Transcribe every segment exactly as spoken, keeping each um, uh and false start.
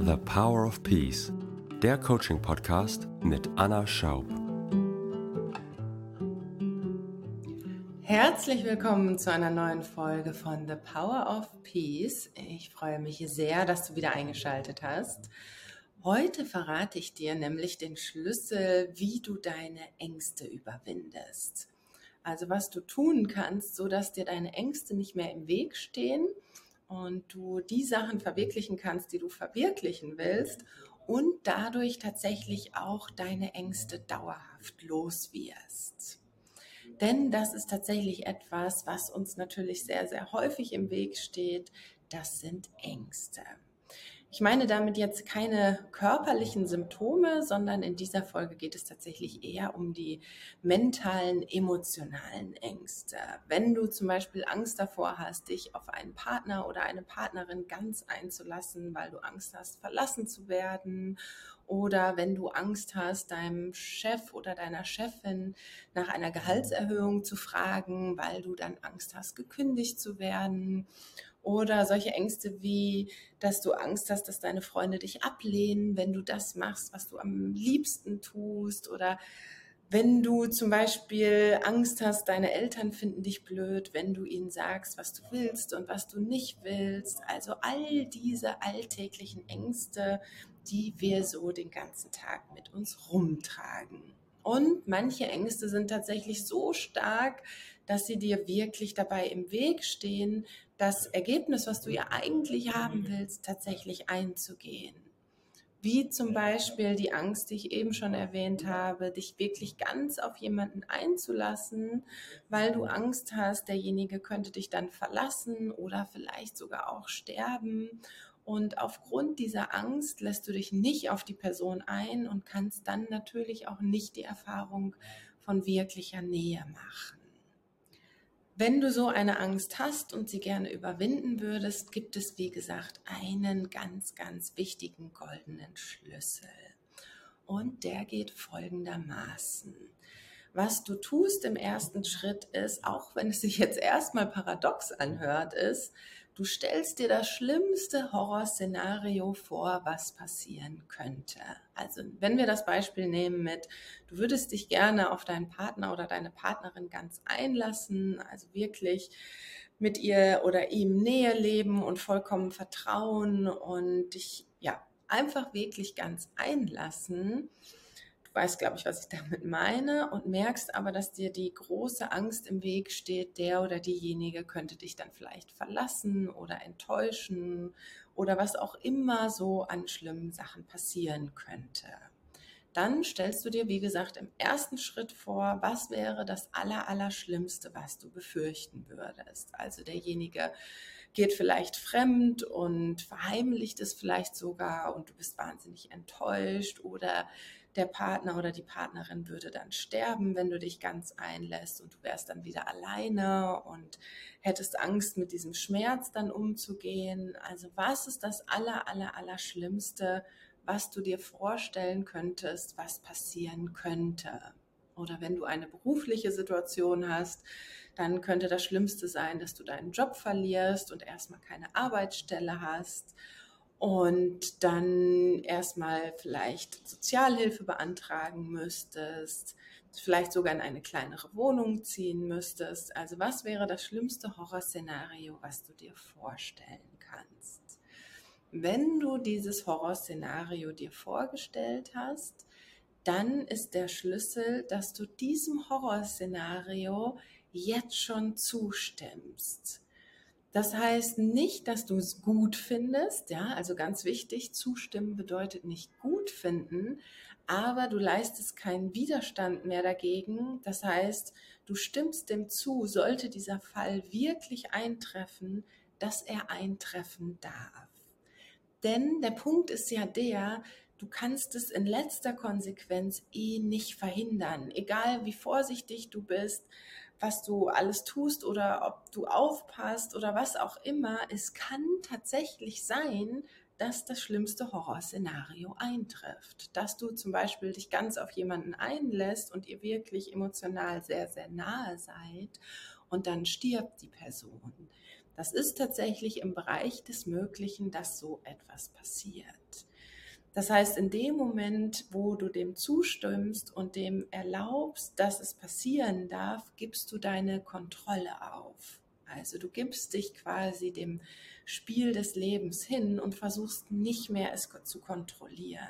The Power of Peace, der Coaching-Podcast mit Anna Schaub. Herzlich willkommen zu einer neuen Folge von The Power of Peace. Ich freue mich sehr, dass du wieder eingeschaltet hast. Heute verrate ich dir nämlich den Schlüssel, wie du deine Ängste überwindest. Also was du tun kannst, sodass dir deine Ängste nicht mehr im Weg stehen und du die Sachen verwirklichen kannst, die du verwirklichen willst und dadurch tatsächlich auch deine Ängste dauerhaft los wirst. Denn das ist tatsächlich etwas, was uns natürlich sehr, sehr häufig im Weg steht. Das sind Ängste. Ich meine damit jetzt keine körperlichen Symptome, sondern in dieser Folge geht es tatsächlich eher um die mentalen, emotionalen Ängste. Wenn du zum Beispiel Angst davor hast, dich auf einen Partner oder eine Partnerin ganz einzulassen, weil du Angst hast, verlassen zu werden, oder wenn du Angst hast, deinem Chef oder deiner Chefin nach einer Gehaltserhöhung zu fragen, weil du dann Angst hast, gekündigt zu werden. Oder solche Ängste wie, dass du Angst hast, dass deine Freunde dich ablehnen, wenn du das machst, was du am liebsten tust. Oder wenn du zum Beispiel Angst hast, deine Eltern finden dich blöd, wenn du ihnen sagst, was du willst und was du nicht willst. Also all diese alltäglichen Ängste, die wir so den ganzen Tag mit uns rumtragen. Und manche Ängste sind tatsächlich so stark, dass sie dir wirklich dabei im Weg stehen, das Ergebnis, was du ja eigentlich haben willst, tatsächlich einzugehen. Wie zum Beispiel die Angst, die ich eben schon erwähnt habe, dich wirklich ganz auf jemanden einzulassen, weil du Angst hast, derjenige könnte dich dann verlassen oder vielleicht sogar auch sterben. Und aufgrund dieser Angst lässt du dich nicht auf die Person ein und kannst dann natürlich auch nicht die Erfahrung von wirklicher Nähe machen. Wenn du so eine Angst hast und sie gerne überwinden würdest, gibt es, wie gesagt, einen ganz, ganz wichtigen goldenen Schlüssel. Und der geht folgendermaßen. Was du tust im ersten Schritt ist, auch wenn es sich jetzt erstmal paradox anhört, ist, du stellst dir das schlimmste Horrorszenario vor, was passieren könnte. Also wenn wir das Beispiel nehmen mit, du würdest dich gerne auf deinen Partner oder deine Partnerin ganz einlassen, also wirklich mit ihr oder ihm Nähe leben und vollkommen vertrauen und dich ja einfach wirklich ganz einlassen. Du weißt, glaube ich, was ich damit meine und merkst aber, dass dir die große Angst im Weg steht, der oder diejenige könnte dich dann vielleicht verlassen oder enttäuschen oder was auch immer so an schlimmen Sachen passieren könnte. Dann stellst du dir, wie gesagt, im ersten Schritt vor, was wäre das aller, aller Schlimmste, was du befürchten würdest. Also derjenige geht vielleicht fremd und verheimlicht es vielleicht sogar und du bist wahnsinnig enttäuscht oder der Partner oder die Partnerin würde dann sterben, wenn du dich ganz einlässt und du wärst dann wieder alleine und hättest Angst, mit diesem Schmerz dann umzugehen. Also was ist das aller, aller, aller Schlimmste, was du dir vorstellen könntest, was passieren könnte? Oder wenn du eine berufliche Situation hast, dann könnte das Schlimmste sein, dass du deinen Job verlierst und erstmal keine Arbeitsstelle hast und dann erstmal vielleicht Sozialhilfe beantragen müsstest, vielleicht sogar in eine kleinere Wohnung ziehen müsstest. Also was wäre das schlimmste Horrorszenario, was du dir vorstellen kannst? Wenn du dieses Horrorszenario dir vorgestellt hast, dann ist der Schlüssel, dass du diesem Horrorszenario jetzt schon zustimmst. Das heißt nicht, dass du es gut findest, ja, also ganz wichtig, zustimmen bedeutet nicht gut finden, aber du leistest keinen Widerstand mehr dagegen. Das heißt, du stimmst dem zu, sollte dieser Fall wirklich eintreffen, dass er eintreffen darf. Denn der Punkt ist ja der, du kannst es in letzter Konsequenz eh nicht verhindern, egal wie vorsichtig du bist, was du alles tust oder ob du aufpasst oder was auch immer. Es kann tatsächlich sein, dass das schlimmste Horrorszenario eintrifft. Dass du zum Beispiel dich ganz auf jemanden einlässt und ihr wirklich emotional sehr, sehr nahe seid und dann stirbt die Person. Das ist tatsächlich im Bereich des Möglichen, dass so etwas passiert. Das heißt, in dem Moment, wo du dem zustimmst und dem erlaubst, dass es passieren darf, gibst du deine Kontrolle auf. Also du gibst dich quasi dem Spiel des Lebens hin und versuchst nicht mehr es zu kontrollieren.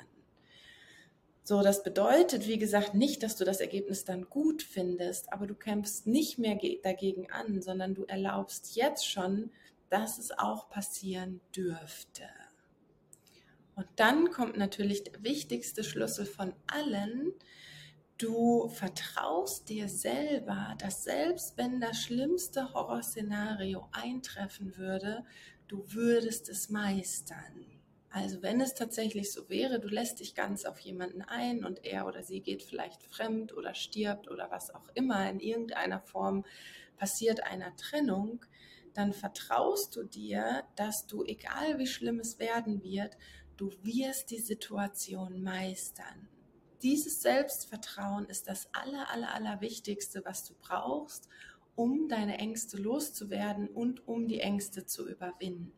So, das bedeutet, wie gesagt, nicht, dass du das Ergebnis dann gut findest, aber du kämpfst nicht mehr dagegen an, sondern du erlaubst jetzt schon, dass es auch passieren dürfte. Und dann kommt natürlich der wichtigste Schlüssel von allen. Du vertraust dir selber, dass selbst wenn das schlimmste Horrorszenario eintreffen würde, du würdest es meistern. Also wenn es tatsächlich so wäre, du lässt dich ganz auf jemanden ein und er oder sie geht vielleicht fremd oder stirbt oder was auch immer, in irgendeiner Form passiert einer Trennung, dann vertraust du dir, dass du, egal wie schlimm es werden wird, du wirst die Situation meistern. Dieses Selbstvertrauen ist das aller, aller, aller Wichtigste, was du brauchst, um deine Ängste loszuwerden und um die Ängste zu überwinden.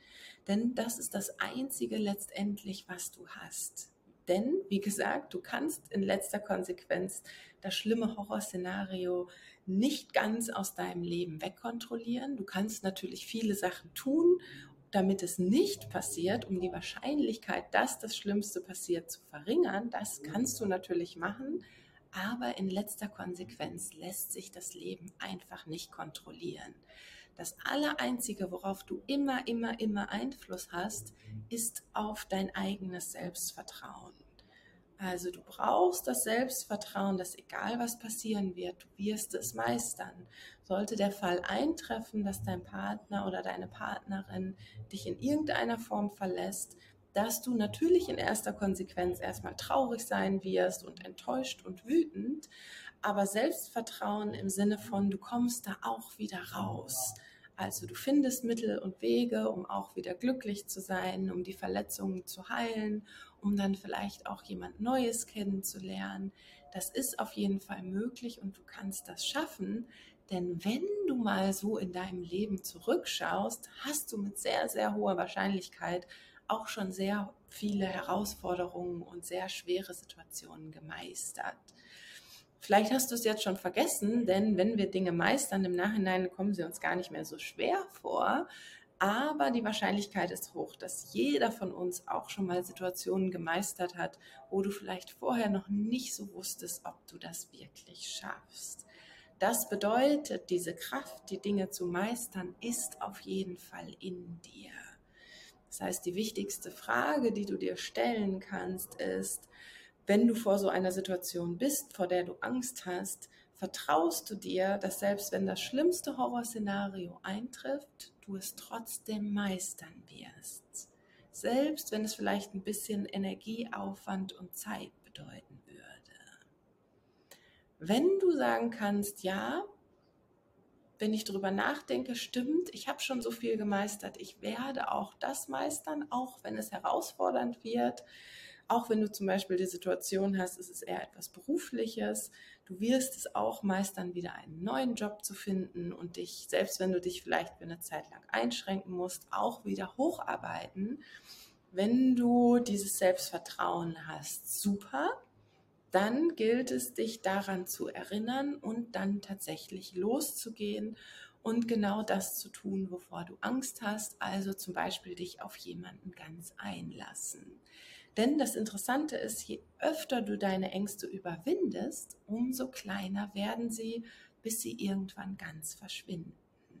Denn das ist das Einzige letztendlich, was du hast. Denn, wie gesagt, du kannst in letzter Konsequenz das schlimme Horrorszenario nicht ganz aus deinem Leben wegkontrollieren. Du kannst natürlich viele Sachen tun, damit es nicht passiert, um die Wahrscheinlichkeit, dass das Schlimmste passiert, zu verringern. Das kannst du natürlich machen, aber in letzter Konsequenz lässt sich das Leben einfach nicht kontrollieren. Das Allereinzige, worauf du immer, immer, immer Einfluss hast, ist auf dein eigenes Selbstvertrauen. Also du brauchst das Selbstvertrauen, dass egal was passieren wird, du wirst es meistern. Sollte der Fall eintreffen, dass dein Partner oder deine Partnerin dich in irgendeiner Form verlässt, dass du natürlich in erster Konsequenz erstmal traurig sein wirst und enttäuscht und wütend, aber Selbstvertrauen im Sinne von, du kommst da auch wieder raus. Also du findest Mittel und Wege, um auch wieder glücklich zu sein, um die Verletzungen zu heilen, um dann vielleicht auch jemand Neues kennenzulernen. Das ist auf jeden Fall möglich und du kannst das schaffen, denn wenn du mal so in deinem Leben zurückschaust, hast du mit sehr, sehr hoher Wahrscheinlichkeit auch schon sehr viele Herausforderungen und sehr schwere Situationen gemeistert. Vielleicht hast du es jetzt schon vergessen, denn wenn wir Dinge meistern, im Nachhinein kommen sie uns gar nicht mehr so schwer vor. Aber die Wahrscheinlichkeit ist hoch, dass jeder von uns auch schon mal Situationen gemeistert hat, wo du vielleicht vorher noch nicht so wusstest, ob du das wirklich schaffst. Das bedeutet, diese Kraft, die Dinge zu meistern, ist auf jeden Fall in dir. Das heißt, die wichtigste Frage, die du dir stellen kannst, ist, wenn du vor so einer Situation bist, vor der du Angst hast, vertraust du dir, dass selbst wenn das schlimmste Horrorszenario eintrifft, du es trotzdem meistern wirst. Selbst wenn es vielleicht ein bisschen Energieaufwand und Zeit bedeuten würde. Wenn du sagen kannst, ja, wenn ich drüber nachdenke, stimmt, ich habe schon so viel gemeistert, ich werde auch das meistern, auch wenn es herausfordernd wird. Auch wenn du zum Beispiel die Situation hast, es ist eher etwas Berufliches, du wirst es auch meistern, wieder einen neuen Job zu finden und dich, selbst wenn du dich vielleicht für eine Zeit lang einschränken musst, auch wieder hocharbeiten. Wenn du dieses Selbstvertrauen hast, super, dann gilt es, dich daran zu erinnern und dann tatsächlich loszugehen und genau das zu tun, wovor du Angst hast, also zum Beispiel dich auf jemanden ganz einlassen. Denn das Interessante ist, je öfter du deine Ängste überwindest, umso kleiner werden sie, bis sie irgendwann ganz verschwinden.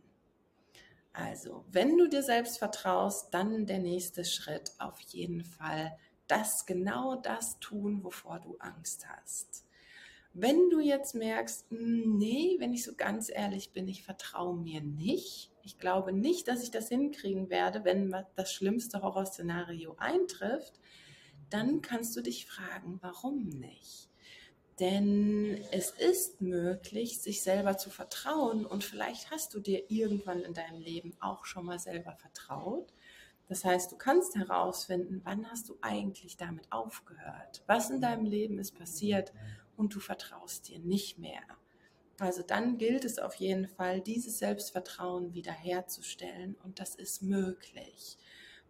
Also, wenn du dir selbst vertraust, dann der nächste Schritt auf jeden Fall, das genau das tun, wovor du Angst hast. Wenn du jetzt merkst, nee, wenn ich so ganz ehrlich bin, ich vertraue mir nicht, ich glaube nicht, dass ich das hinkriegen werde, wenn das schlimmste Horrorszenario eintrifft, dann kannst du dich fragen, warum nicht? Denn es ist möglich, sich selber zu vertrauen und vielleicht hast du dir irgendwann in deinem Leben auch schon mal selber vertraut. Das heißt, du kannst herausfinden, wann hast du eigentlich damit aufgehört? Was in deinem Leben ist passiert und du vertraust dir nicht mehr? Also dann gilt es auf jeden Fall, dieses Selbstvertrauen wiederherzustellen und das ist möglich.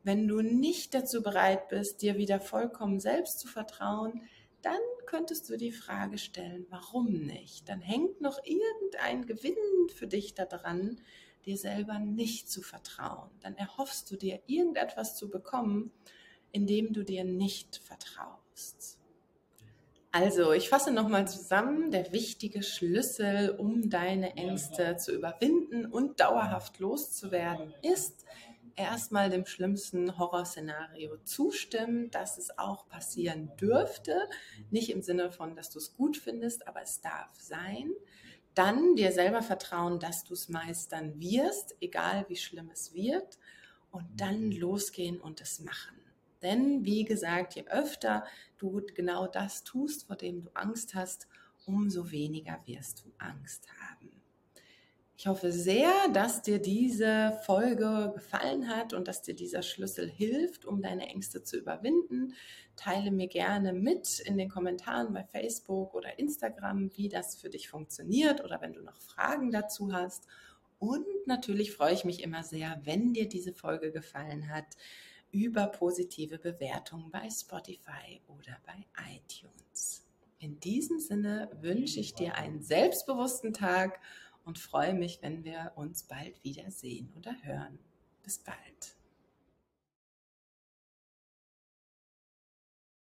Wenn du nicht dazu bereit bist, dir wieder vollkommen selbst zu vertrauen, dann könntest du die Frage stellen, warum nicht? Dann hängt noch irgendein Gewinn für dich daran, dir selber nicht zu vertrauen. Dann erhoffst du dir, irgendetwas zu bekommen, indem du dir nicht vertraust. Also, ich fasse nochmal zusammen, der wichtige Schlüssel, um deine Ängste zu überwinden und dauerhaft loszuwerden, ist, erstmal dem schlimmsten Horrorszenario zustimmen, dass es auch passieren dürfte. Nicht im Sinne von, dass du es gut findest, aber es darf sein. Dann dir selber vertrauen, dass du es meistern wirst, egal wie schlimm es wird. Und dann losgehen und es machen. Denn, wie gesagt, je öfter du genau das tust, vor dem du Angst hast, umso weniger wirst du Angst haben. Ich hoffe sehr, dass dir diese Folge gefallen hat und dass dir dieser Schlüssel hilft, um deine Ängste zu überwinden. Teile mir gerne mit in den Kommentaren bei Facebook oder Instagram, wie das für dich funktioniert oder wenn du noch Fragen dazu hast. Und natürlich freue ich mich immer sehr, wenn dir diese Folge gefallen hat, über positive Bewertungen bei Spotify oder bei iTunes. In diesem Sinne wünsche ich dir einen selbstbewussten Tag und freue mich, wenn wir uns bald wieder sehen oder hören. Bis bald.